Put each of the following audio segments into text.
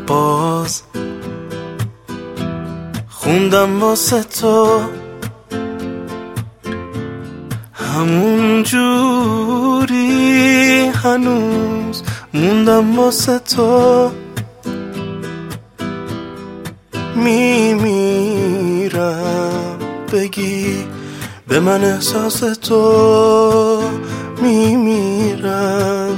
باز خوندم واسه تو همون جوری هنوز موندم واسه تو میمیرم بگی به من احساس تو میمیرم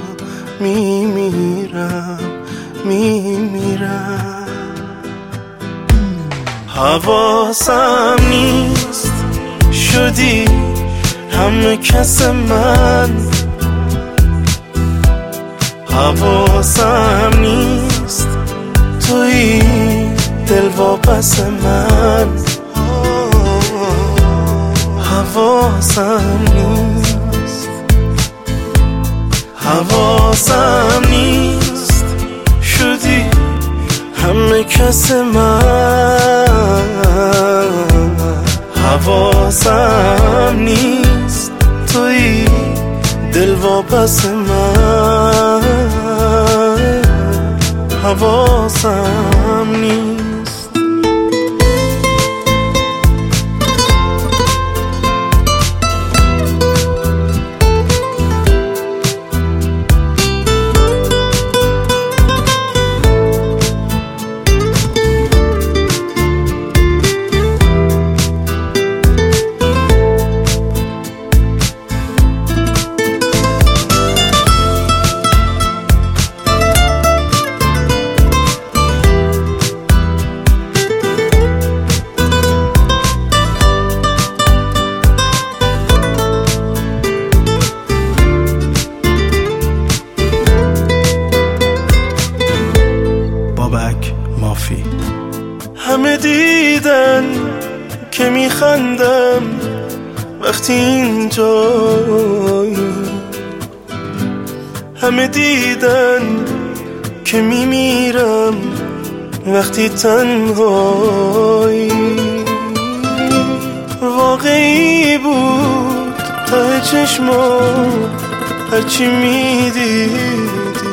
حواسم نیست شدی همه کس من حواسم نیست توی دل واپس من حواسم نیست شدی همه کس من حواسم نیست توی دل واپس من حواسم نیست مافی همه دیدن که میخندم وقتی اینجایی همه دیدن که میمیرم وقتی تنهایی واقعی بود ته چشما هرچی میدیدی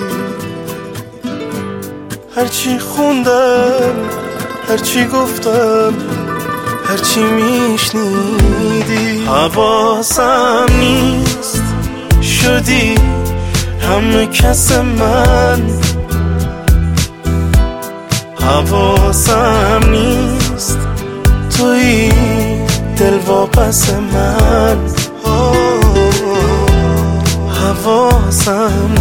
هرچی خوندم هرچی گفتم هرچی میشنیدی حواسم نیست شدی همه کس من حواسم نیست توی دل واپس من حواسم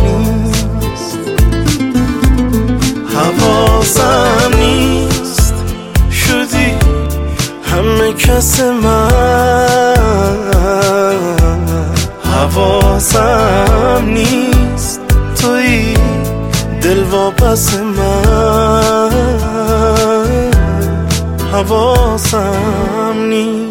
نیست شدی همه کس من حواسم نیست توی دل واپس من حواسم نیست